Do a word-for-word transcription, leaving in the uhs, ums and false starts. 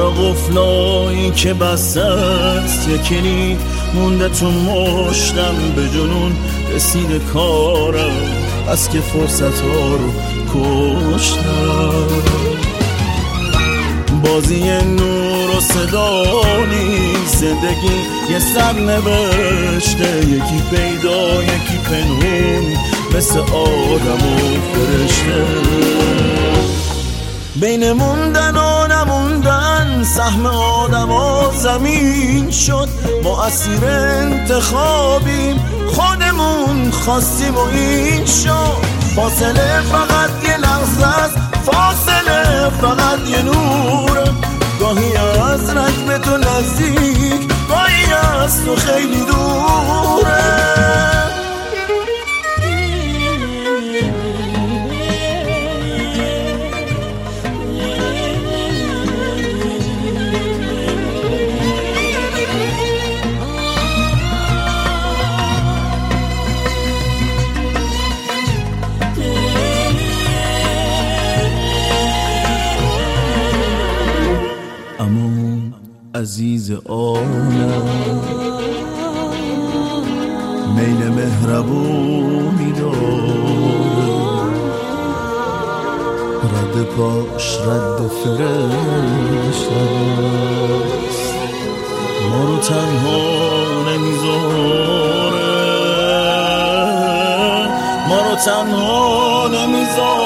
قفلایی که بسته است یکی مونده تو مشتم، به جنون رسیده کارم از که فرصت ها رو کشتم. بازی نور و صدا نیست، زندگی یه سر نوشته، یکی پیدا یکی پنهون مثل آدم و فرشته. بین موندن و نموندن سهم آدم و زمین شد، ما اسیر انتخابیم خودمون خواستیم و این شد. فاصله فقط یه لحظه است، فاصله فقط یه نوره، گاهی از رنگ تو نزدیک، گاهی از تو خیلی دوره. عزیز عالم میل مهربونی داره، رد پاش رد فرشته است، ما رو تنها نمیذاره، ما رو تنها نمیذاره.